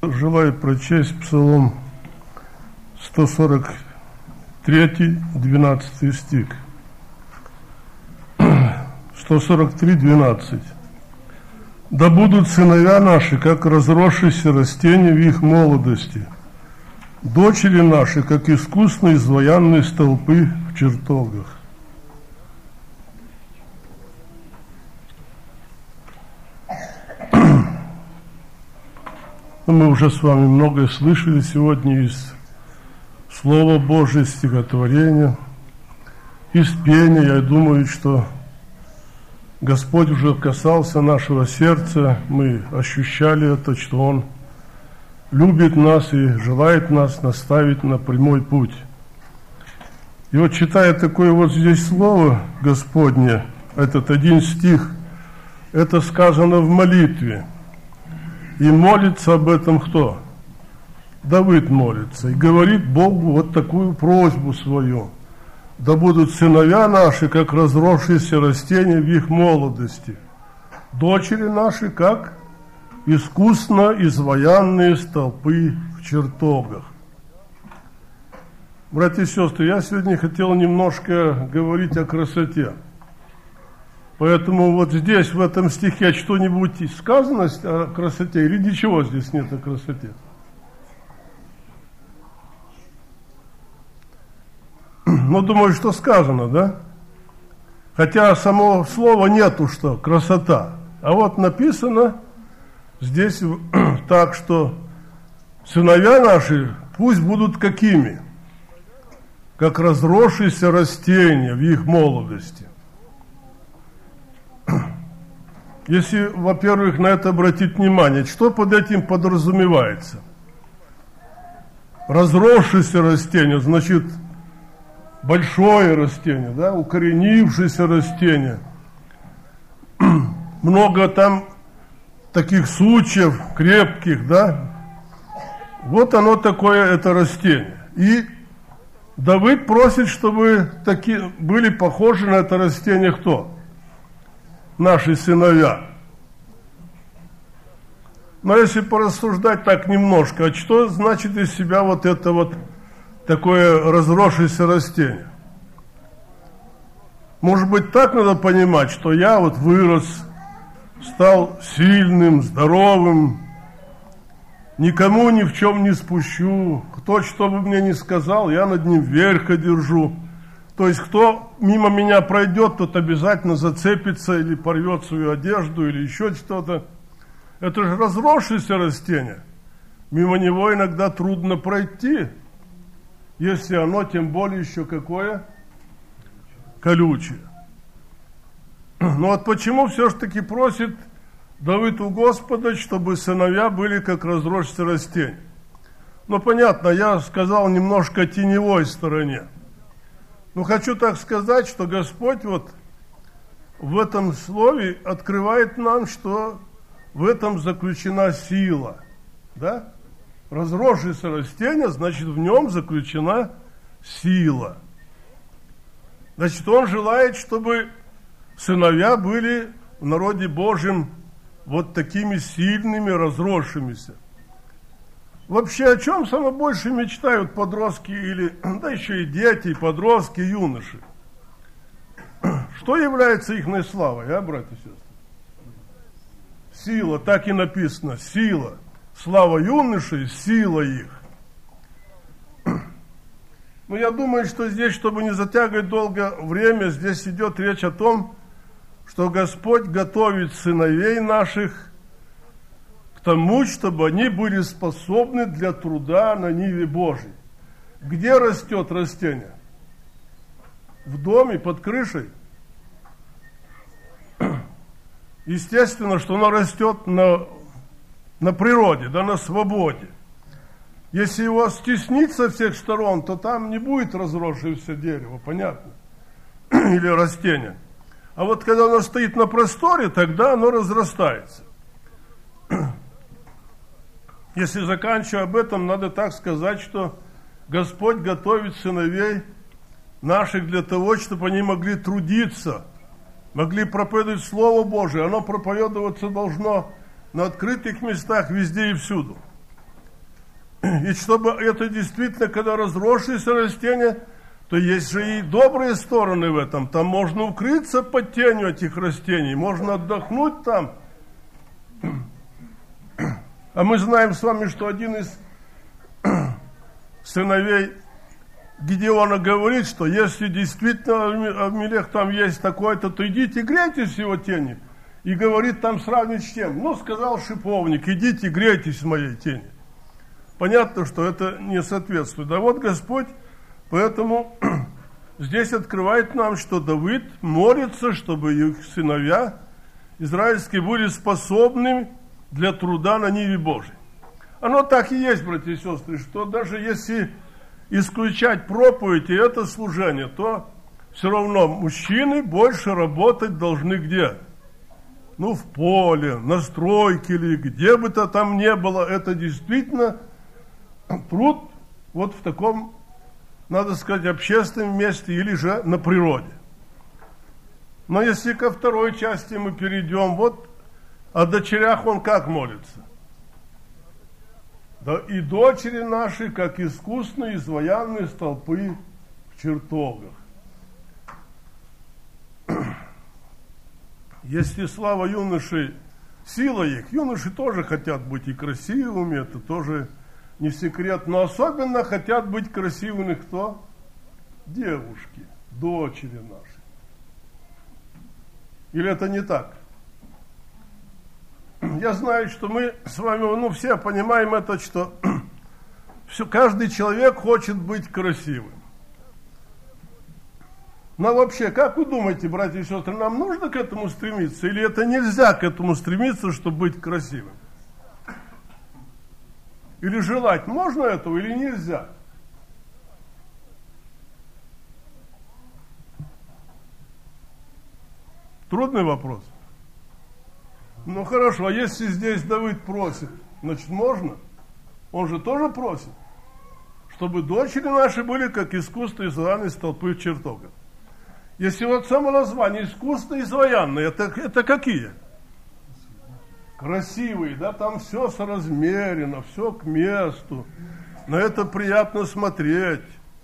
желаю прочесть Псалом 143, 12 стих. 143, 12. «Да будут сыновья наши, как разросшиеся растения в их молодости, дочери наши, как искусно изваянные столпы в чертогах». Мы уже с вами многое слышали сегодня из Слова Божия, стихотворения, из пения. Я думаю, что Господь уже касался нашего сердца, мы ощущали это, что Он любит нас и желает нас наставить на прямой путь. И вот читая такое вот здесь слово Господне, этот один стих, это сказано в молитве. И молится об этом кто? Давид молится и говорит Богу вот такую просьбу свою. Да будут сыновья наши, как разросшиеся растения в их молодости, дочери наши, как искусно изваянные столпы в чертогах. Братья и сестры, я сегодня хотел немножко говорить о красоте. Поэтому вот здесь, в этом стихе, что-нибудь сказано о красоте или ничего здесь нет о красоте? Ну, думаю, что сказано, да? Хотя самого слова нету, что красота. А вот написано здесь так, что сыновья наши пусть будут какими? Как разросшиеся растения в их молодости. Если, во-первых, на это обратить внимание, что под этим подразумевается? Разросшееся растение, значит, большое растение, да, укоренившееся растение. Много там таких сучьев крепких, да. Вот оно такое, это растение. И Давид просит, чтобы такие были похожи на это растение кто? Наши сыновья. Но если порассуждать так немножко, а что значит из себя вот это вот такое разросшееся растение? Может быть, так надо понимать, что я вот вырос, стал сильным, здоровым, никому ни в чем не спущу, кто что бы мне ни сказал, я над ним верх одержу. То есть, кто мимо меня пройдет, тот обязательно зацепится или порвет свою одежду, или еще что-то. Это же разросшееся растение. Мимо него иногда трудно пройти, если оно тем более еще какое? Колючее. Но вот почему все-таки просит Давид у Господа, чтобы сыновья были как разросшееся растение? Ну, понятно, я сказал немножко о теневой стороне. Но хочу так сказать, что Господь вот в этом слове открывает нам, что в этом заключена сила. Да? Разросшееся растение, значит, в нем заключена сила. Значит, Он желает, чтобы сыновья были в народе Божьем вот такими сильными, разросшимися. Вообще, о чем самое больше мечтают подростки или, да еще и дети, и подростки, и юноши? Что является их славой, братья и сестры? Сила, так и написано, сила. Слава юношей, сила их. Но я думаю, что здесь, чтобы не затягивать долго время, здесь идет речь о том, что Господь готовит сыновей наших к тому, чтобы они были способны для труда на ниве Божьей. Где растет растение? В доме, под крышей? Естественно, что оно растет на природе, да, на свободе. Если его стеснить со всех сторон, то там не будет разросшегося дерева, понятно? Или растения. А вот когда оно стоит на просторе, тогда оно разрастается. Если заканчивая об этом, надо так сказать, что Господь готовит сыновей наших для того, чтобы они могли трудиться, могли проповедовать Слово Божие. Оно проповедоваться должно на открытых местах везде и всюду. И чтобы это действительно, когда разросшееся растение, то есть же и добрые стороны в этом. Там можно укрыться под тенью этих растений, можно отдохнуть там. А мы знаем с вами, что один из сыновей Гедеона говорит, что если действительно Авимелех там есть такой-то, то идите грейтесь в его тени. И говорит там сравнить с чем? Ну, сказал шиповник, идите грейтесь в моей тени. Понятно, что это не соответствует. А вот Господь поэтому здесь открывает нам, что Давид молится, чтобы их сыновья израильские были способны для труда на ниве Божией. Оно так и есть, братья и сестры, что даже если исключать проповедь и это служение, то все равно мужчины больше работать должны где? Ну, в поле, на стройке или где бы то там ни было. Это действительно труд вот в таком, надо сказать, общественном месте или же на природе. Но если ко второй части мы перейдем, вот о дочерях он как молится? Да и дочери наши, как искусные изваянные столпы в чертогах. Если слава юношей, сила их, юноши тоже хотят быть и красивыми, это тоже не секрет, но особенно хотят быть красивыми кто? Девушки, дочери наши. Или это не так? Я знаю, что мы с вами, все понимаем это, что каждый человек хочет быть красивым. Но вообще, как вы думаете, братья и сестры, нам нужно к этому стремиться? Или это нельзя к этому стремиться, чтобы быть красивым? Или желать можно этого, или нельзя? Трудный вопрос. Ну хорошо, а если здесь Давид просит, значит можно? Он же тоже просит, чтобы дочери наши были как искусные изваянные столпы в чертогах. Если вот само название искусные изваянные, это какие? Красивые, да, там все соразмерено, все к месту, на это приятно смотреть.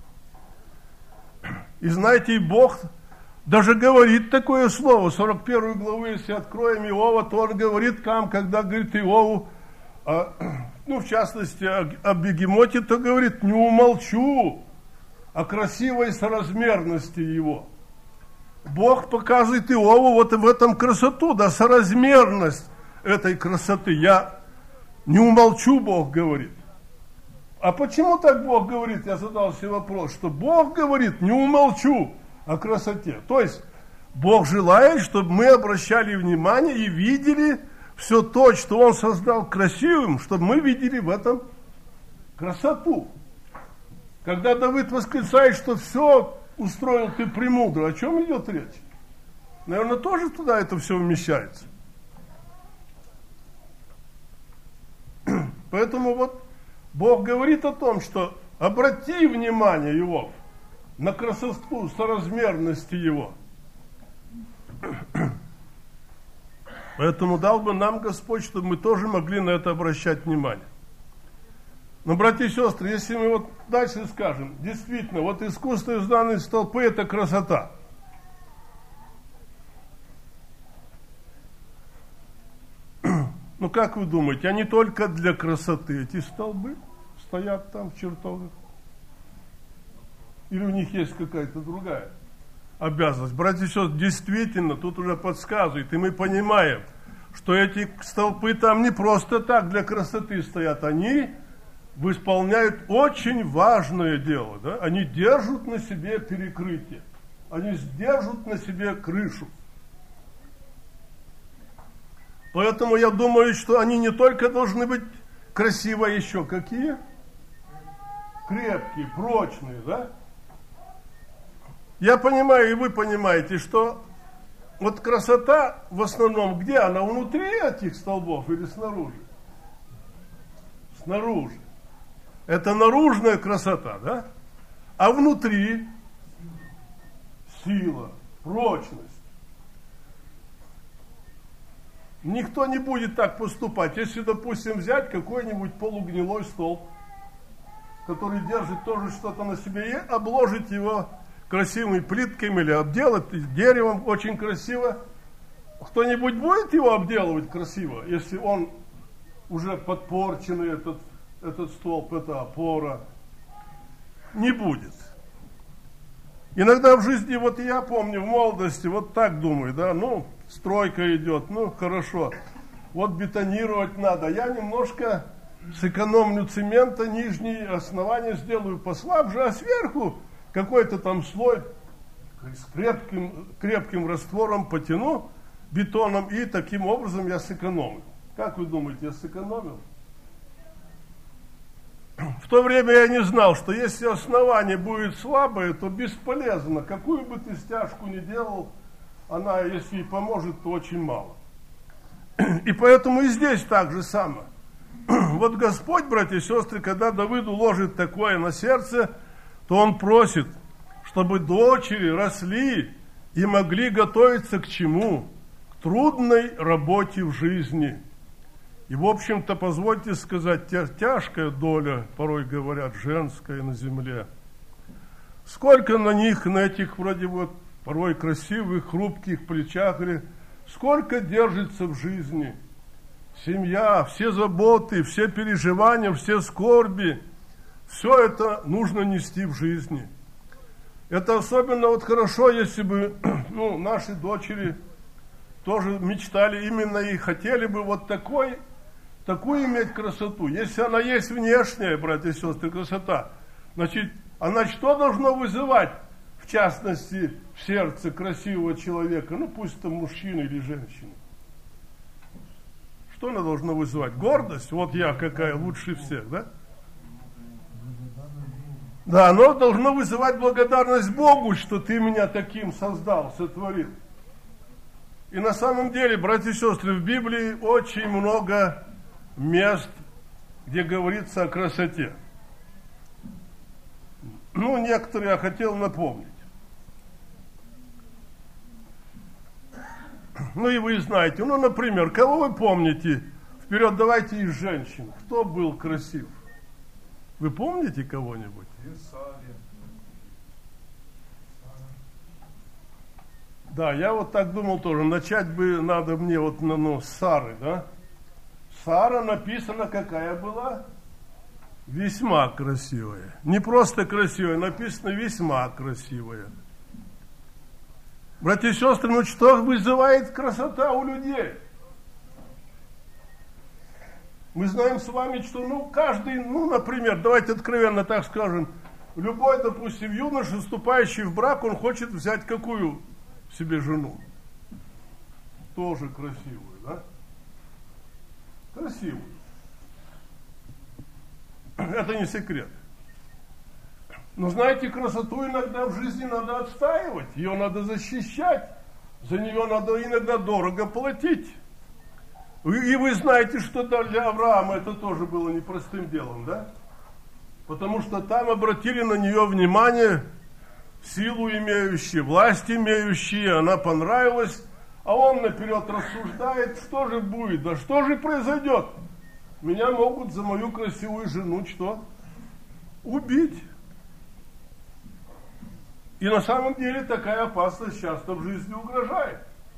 И знаете, и Бог даже говорит такое слово, 41 главу, если откроем Иова, то он говорит нам, когда говорит Иову, в частности, о бегемоте, то говорит, не умолчу о красивой соразмерности его. Бог показывает Иову вот в этом красоту, да, соразмерность этой красоты. Я не умолчу, Бог говорит. А почему так Бог говорит? Я задал себе вопрос, что Бог говорит, не умолчу о красоте. То есть Бог желает, чтобы мы обращали внимание и видели все то, что Он создал красивым, чтобы мы видели в этом красоту. Когда Давид восклицает, что все устроил ты премудро, о чем идет речь? Наверное, тоже туда это все вмещается. Поэтому вот Бог говорит о том, что обрати внимание Иов на красоту, соразмерности его. Поэтому дал бы нам Господь, чтобы мы тоже могли на это обращать внимание. Но, братья и сестры, если мы вот дальше скажем, действительно, вот искусство изваянные столпы – это красота. Ну, как вы думаете, они только для красоты эти столбы стоят там в чертогах? Или у них есть какая-то другая обязанность? Братья и сестры, действительно, тут уже подсказывает, и мы понимаем, что эти столпы там не просто так для красоты стоят, они исполняют очень важное дело, да? Они держат на себе перекрытие, они держат на себе крышу. Поэтому я думаю, что они не только должны быть красивые, еще какие? Крепкие, прочные, да? Я понимаю, и вы понимаете, что вот красота в основном где? Она внутри этих столбов или снаружи? Снаружи. Это наружная красота, да? А внутри сила, прочность. Никто не будет так поступать. Если, допустим, взять какой-нибудь полугнилой столб который держит тоже что-то на себе, и обложить его красивыми плитками или обделать деревом очень красиво. Кто-нибудь будет его обделывать красиво, если он уже подпорченный, этот столб, эта опора? Не будет. Иногда в жизни, вот я помню, в молодости, вот так думаю, да, ну, стройка идет, ну, хорошо, вот бетонировать надо. Я немножко сэкономлю цемента, нижние основания сделаю послабже, а сверху какой-то там слой с крепким раствором потяну, бетоном, и таким образом я сэкономлю. Как вы думаете, я сэкономил? В то время я не знал, что если основание будет слабое, то бесполезно. Какую бы ты стяжку ни делал, она, если и поможет, то очень мало. И поэтому и здесь так же самое. Вот Господь, братья и сестры, когда Давиду ложит такое на сердце, то он просит, чтобы дочери росли и могли готовиться к чему? К трудной работе в жизни. И, в общем-то, позвольте сказать, тяжкая доля, порой говорят, женская на земле. Сколько на них, на этих вроде вот порой красивых, хрупких плечах, или сколько держится в жизни. Семья, все заботы, все переживания, все скорби, все это нужно нести в жизни. Это особенно вот хорошо, если бы наши дочери тоже мечтали именно и хотели бы вот такую иметь красоту. Если она есть внешняя, братья и сестры, красота, значит, она что должно вызывать, в частности, в сердце красивого человека, ну пусть это мужчина или женщина? Что она должна вызывать? Гордость? Вот я какая лучше всех, да? Да, оно должно вызывать благодарность Богу, что ты меня таким создал, сотворил. И на самом деле, братья и сестры, в Библии очень много мест, где говорится о красоте. Ну, некоторые я хотел напомнить. Ну, и вы знаете, ну, например, кого вы помните? Вперед, давайте из женщин. Кто был красив? Вы помните кого-нибудь? Да, я вот так думал тоже. Начать бы надо мне вот с Сары, да? Сара написана какая была? Весьма красивая. Не просто красивая, написано весьма красивая. Братья и сестры, ну что вызывает красота у людей? Мы знаем с вами, что каждый, например, давайте откровенно так скажем, любой, допустим, юноша, вступающий в брак, он хочет взять какую себе жену? Тоже красивую, да? Красивую. Это не секрет. Но знаете, красоту иногда в жизни надо отстаивать, ее надо защищать, за нее надо иногда дорого платить. И вы знаете, что для Авраама это тоже было непростым делом, да? Потому что там обратили на нее внимание, силу имеющие, власть имеющие, она понравилась, а он наперед рассуждает, что же будет, да что же произойдет? Меня могут за мою красивую жену что? Убить. И на самом деле такая опасность часто в жизни угрожает.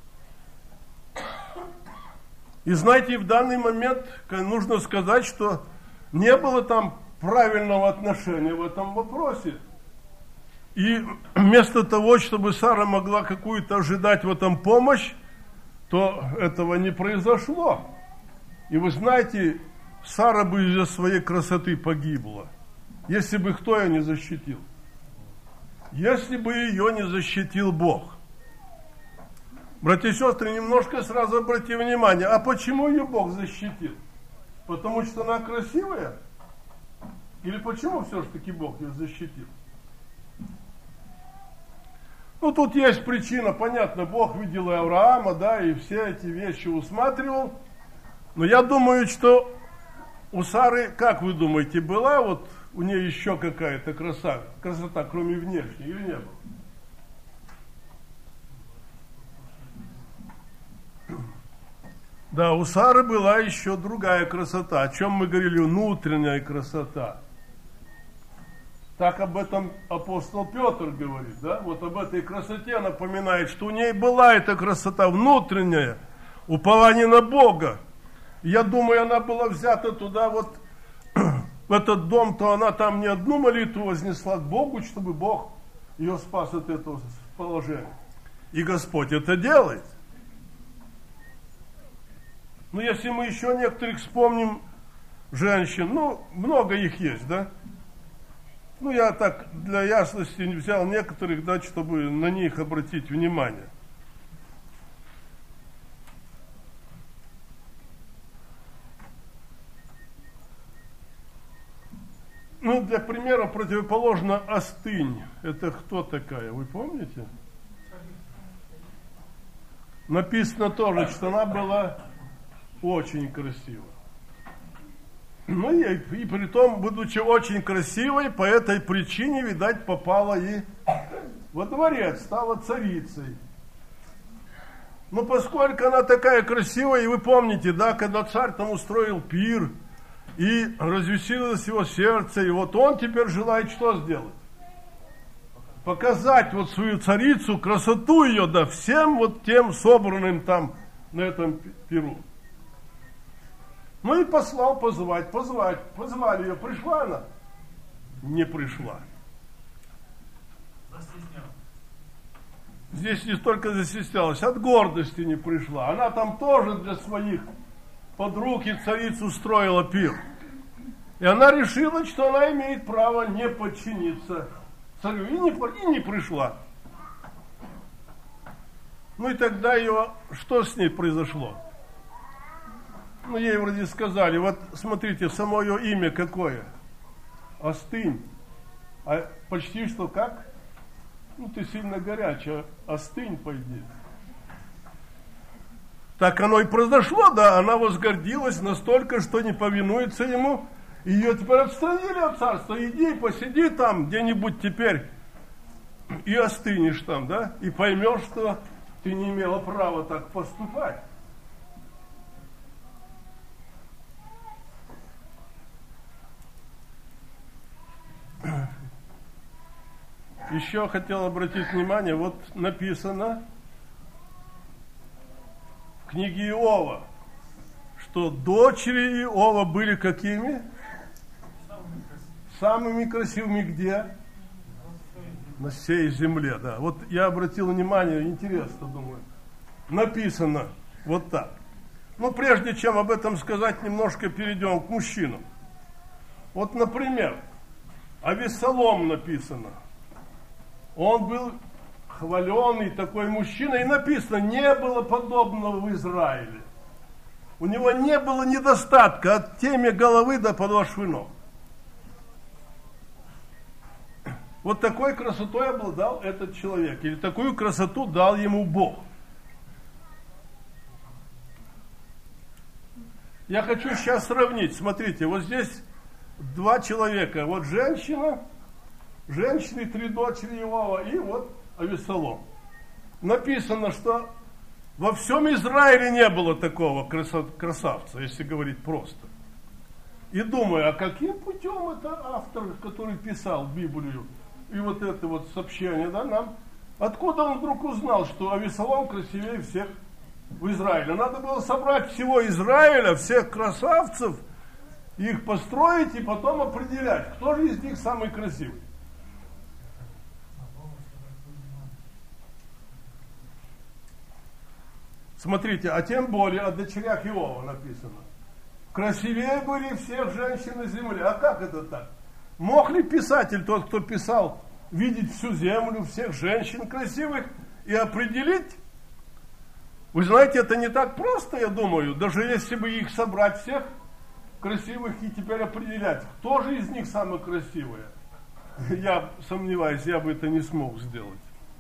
И знаете, в данный момент нужно сказать, что не было там правильного отношения в этом вопросе. И вместо того, чтобы Сара могла какую-то ожидать в этом помощь, то этого не произошло. И вы знаете, Сара бы из-за своей красоты погибла, если бы кто ее не защитил. Если бы ее не защитил Бог. Братья и сестры, немножко сразу обратите внимание, а почему ее Бог защитил? Потому что она красивая? Или почему все-таки Бог ее защитил? Ну, тут есть причина, понятно, Бог видел и Авраама, да, и все эти вещи усматривал. Но я думаю, что у Сары, как вы думаете, была вот у нее еще какая-то красота, кроме внешней, или не было? Да, у Сары была еще другая красота. О чем мы говорили? Внутренняя красота. Так об этом апостол Петр говорит, да? Вот об этой красоте напоминает, что у ней была эта красота внутренняя, упование на Бога. Я думаю, она была взята туда вот, в этот дом, то она там не одну молитву вознесла к Богу, чтобы Бог ее спас от этого положения. И Господь это делает. Ну, если мы еще некоторых вспомним женщин, ну, много их есть, да? Ну, я так для ясности взял некоторых, да, чтобы на них обратить внимание. Ну, для примера противоположно Остынь. Это кто такая, вы помните? Написано тоже, что она была очень красива. Ну и при том, будучи очень красивой, по этой причине, видать, попала и во дворец, стала царицей. Но поскольку она такая красивая, и вы помните, да, когда царь там устроил пир, и развеселилось его сердце, и вот он теперь желает что сделать? Показать вот свою царицу, красоту ее, да, всем вот тем собранным там на этом пиру. Ну и послал позвать. Позвали ее. Пришла она? Не пришла. Здесь не столько застеснялась, от гордости не пришла. Она там тоже для своих подруг и цариц устроила пир. И она решила, что она имеет право не подчиниться царю. И не пришла. Ну и тогда ее, что с ней произошло? Ну, ей вроде сказали, вот смотрите, само ее имя какое? Остынь. А почти что как? Ну, ты сильно горячая, остынь, пойди. Так оно и произошло, да, она возгордилась настолько, что не повинуется ему. Ее теперь отстранили от царства, иди, посиди там где-нибудь теперь и остынешь там, да, и поймешь, что ты не имела права так поступать. Еще хотел обратить внимание, вот написано в книге Иова, что дочери Иова были какими? Самыми красивыми где? На всей земле, да. Вот я обратил внимание, интересно, думаю, написано вот так. Но прежде чем об этом сказать, немножко перейдем к мужчинам. Вот, например, Авессалом написано. Он был хваленый такой мужчина, и написано, не было подобного в Израиле. У него не было недостатка от темя головы до подошвы ног. Вот такой красотой обладал этот человек, или такую красоту дал ему Бог. Я хочу сейчас сравнить, смотрите, вот здесь два человека, вот женщины, 3 дочери Иова, и вот Авессалом. Написано, что во всем Израиле не было такого красавца, если говорить просто. И думаю, а каким путем это автор, который писал Библию, и вот это вот сообщение, да, нам, откуда он вдруг узнал, что Авессалом красивее всех в Израиле? Надо было собрать всего Израиля, всех красавцев, их построить и потом определять, кто же из них самый красивый. Смотрите, а тем более о дочерях Иова написано. Красивее были всех женщин на земле. А как это так? Мог ли писатель, тот, кто писал, видеть всю землю, всех женщин красивых и определить? Вы знаете, это не так просто, я думаю. Даже если бы их собрать всех красивых и теперь определять, кто же из них самый красивый? Я сомневаюсь, я бы это не смог сделать.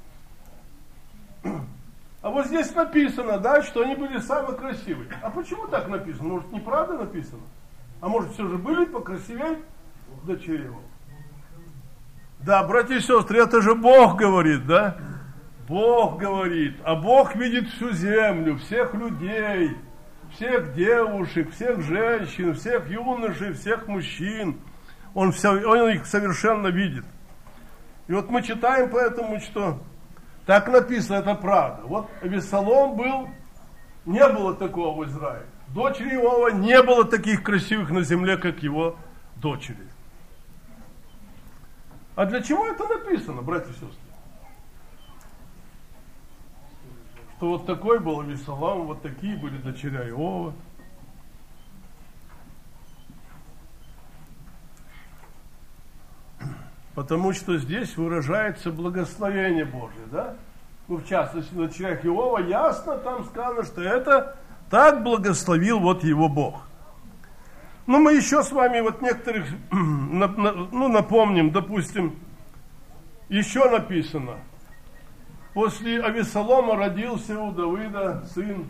А вот здесь написано, да, что они были самые красивые. А почему так написано? Может, неправда написано? А может, все же были покрасивее дочери его? Да, братья и сестры, это же Бог говорит, да? Бог говорит, а Бог видит всю землю, всех людей, всех девушек, всех женщин, всех юношей, всех мужчин. Он их совершенно видит. И вот мы читаем поэтому, что так написано, это правда. Вот Авессалом был, не было такого в Израиле. Дочери Иова не было таких красивых на земле, как его дочери. А для чего это написано, братья и сестры? Что вот такой был Авессалом, вот такие были дочеря Иова. Потому что здесь выражается благословение Божие, да? Ну, в частности, на дочерях Иова ясно там сказано, что это так благословил вот его Бог. Ну, мы еще с вами вот некоторых, напомним, допустим, еще написано, после Авессалома родился у Давида сын,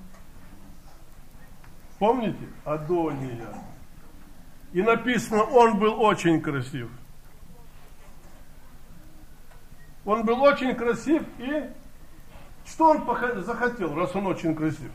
помните, Адония. И написано, он был очень красив. Он был очень красив, и что он захотел, раз он очень красив?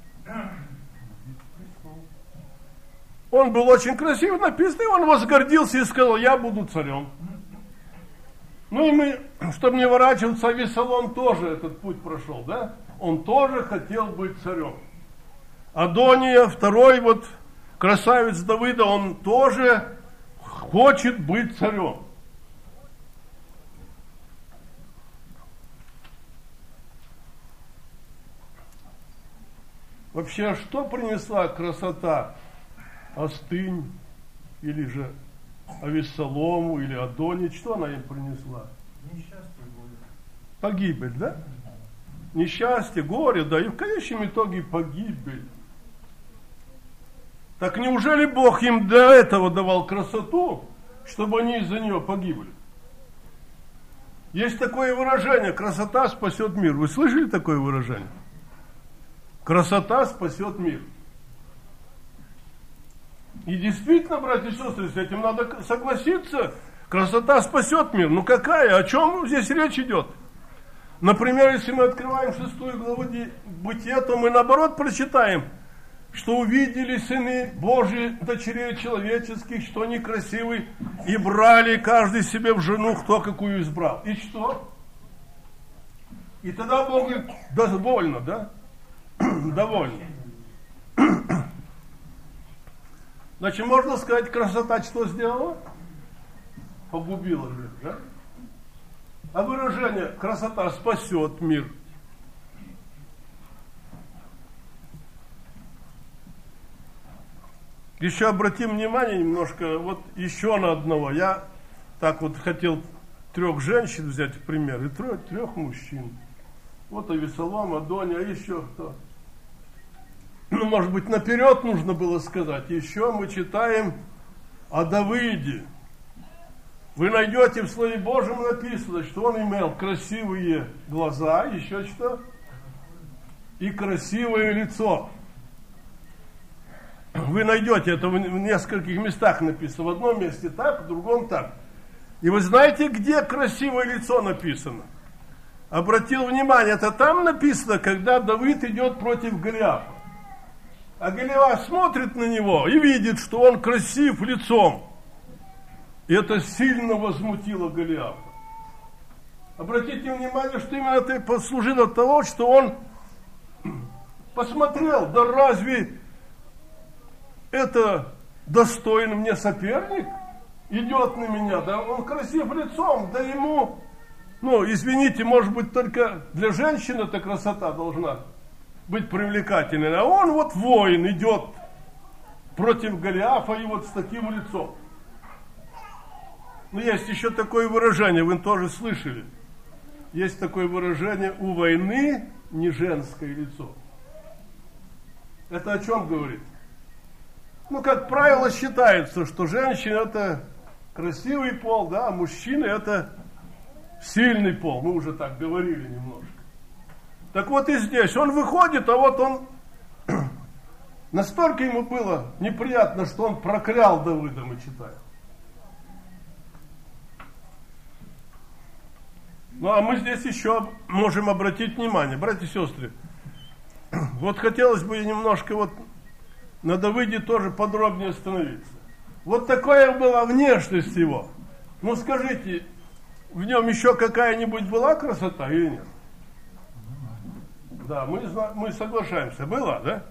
Он был очень красив, написано, и он возгордился и сказал, я буду царем. Ну и мы, чтобы не ворачиваться, Авессалом тоже этот путь прошел, да? Он тоже хотел быть царем. Адония, второй вот красавец Давида, он тоже хочет быть царем. Вообще, что принесла красота Астынь, или же Авессалому, или Адоне? Что она им принесла? Несчастье, горе. Погибель, да? Несчастье, горе, да, и в конечном итоге погибель. Так неужели Бог им до этого давал красоту, чтобы они из-за нее погибли? Есть такое выражение, красота спасет мир. Вы слышали такое выражение? Красота спасет мир. И действительно, братья и сестры, с этим надо согласиться. Красота спасет мир. Ну какая? О чем здесь речь идет? Например, если мы открываем 6 главу Бытия, то мы наоборот прочитаем, что увидели сыны Божьи, дочерей человеческих, что они красивые, и брали каждый себе в жену, кто какую избрал. И что? И тогда Бог говорит, довольно, да? Довольно. Значит, можно сказать, красота что сделала? Погубила мир, да? А выражение красота спасет мир. Еще обратим внимание немножко вот еще на одного. Я так вот хотел 3 женщин взять в пример и 3 мужчин. Вот Авессалом, Адония, а еще кто? Ну, может быть, наперед нужно было сказать. Еще мы читаем о Давиде. Вы найдете в Слове Божьем написано, что он имел красивые глаза, еще что? И красивое лицо. Вы найдете это в нескольких местах написано. В одном месте так, в другом так. И вы знаете, где красивое лицо написано? Обратил внимание, это там написано, когда Давид идет против Голиафа. А Голиаф смотрит на него и видит, что он красив лицом. И это сильно возмутило Голиафа. Обратите внимание, что именно это послужило того, что он посмотрел, да разве это достойный мне соперник? Идет на меня, да он красив лицом, да ему, ну, извините, может быть, только для женщины эта красота должна быть привлекательной. А он вот воин идет против Голиафа и вот с таким лицом. Но есть еще такое выражение, вы тоже слышали. Есть такое выражение, у войны не женское лицо. Это о чем говорит? Ну, как правило, считается, что женщина это красивый пол, да, а мужчина это сильный пол. Мы уже так говорили немножко. Так вот и здесь. Он выходит, а вот он... Настолько ему было неприятно, что он проклял Давида, мы читаем. Ну, а мы здесь еще можем обратить внимание, братья и сестры. Вот хотелось бы немножко вот на Давиде тоже подробнее остановиться. Вот такая была внешность его. Ну скажите, в нем еще какая-нибудь была красота или нет? Да, мы соглашаемся. Была, да?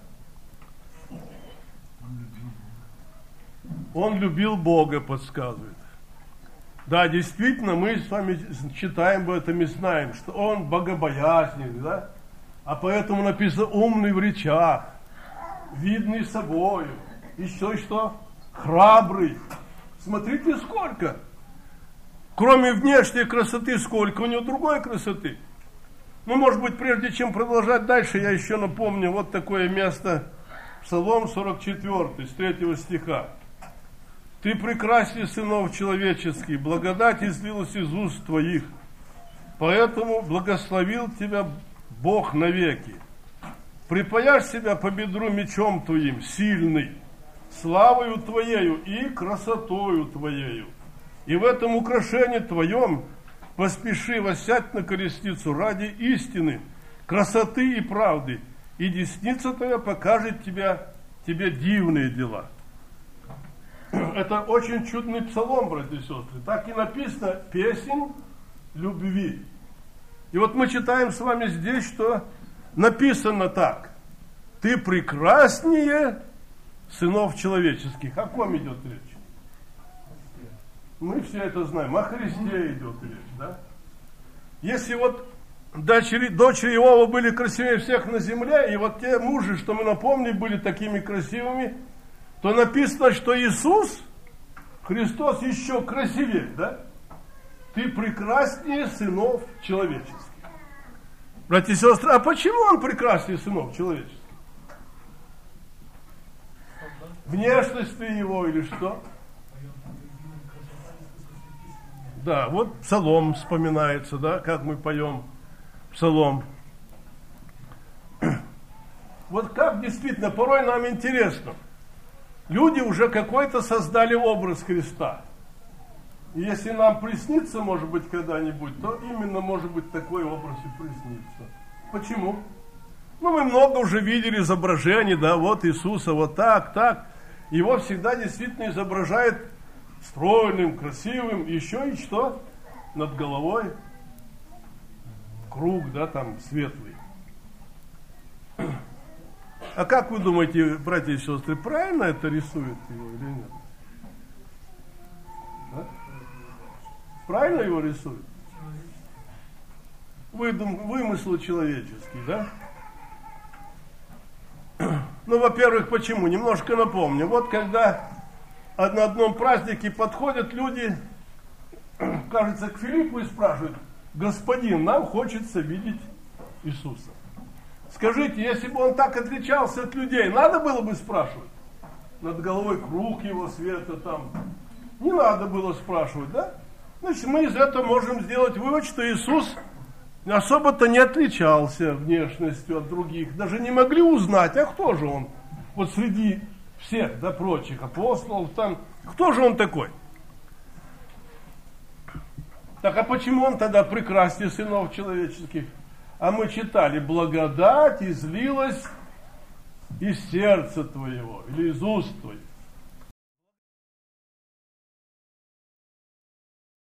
Он любил Бога, подсказывает. Да, действительно, мы с вами читаем об этом и знаем, что он богобоязненный, да? А поэтому написано умный в речах, видный собою, еще что? Храбрый. Смотрите, сколько. Кроме внешней красоты, сколько у него другой красоты. Ну, может быть, прежде чем продолжать дальше, я еще напомню вот такое место, Псалом 44, с 3 стиха. «Ты прекрасней сынов человеческих, благодать излилась из уст твоих, поэтому благословил тебя Бог навеки. Припаяшь себя по бедру мечом твоим, сильный, славою твоею и красотою твоею. И в этом украшении твоем поспеши воссядь на колесницу ради истины, красоты и правды, и десница твоя покажет тебе дивные дела». Это очень чудный псалом, братья и сестры. Так и написано: песнь любви. И вот мы читаем с вами здесь, что написано так: ты прекраснее сынов человеческих. О ком идет речь? Мы все это знаем. О Христе идет речь, да? Если вот дочери Иова были красивее всех на земле, и вот те мужи, что мы напомнили, были такими красивыми, то написано, что Иисус, Христос, еще красивее, да? Ты прекраснее сынов человеческих. Братья и сестры, а почему он прекраснее сынов человеческих? Внешность его или что? Да, вот псалом вспоминается, да, как мы поем псалом. Вот как действительно, порой нам интересно. Люди уже какой-то создали образ Христа. И если нам приснится, может быть, когда-нибудь, то именно, может быть, такой образ и приснится. Почему? Ну, мы много уже видели изображений, да, вот Иисуса, вот так. Его всегда действительно изображает стройным, красивым, еще и что? Над головой круг, да, там, светлый. А как вы думаете, братья и сестры, правильно это рисует его или нет? Да? Правильно его рисует? Вымысл человеческий, да? Ну, во-первых, почему? Немножко напомню. Вот когда на одном празднике подходят люди, кажется, к Филиппу и спрашивают: господин, нам хочется видеть Иисуса. Скажите, если бы он так отличался от людей, надо было бы спрашивать? Над головой круг его света там. Не надо было спрашивать, да? Значит, мы из этого можем сделать вывод, что Иисус особо-то не отличался внешностью от других. Даже не могли узнать, а кто же он? Вот среди всех, да, прочих апостолов там, кто же он такой? Так, а почему он тогда прекраснее сынов человеческих? А мы читали: благодать излилась из сердца твоего, или из уст твоих.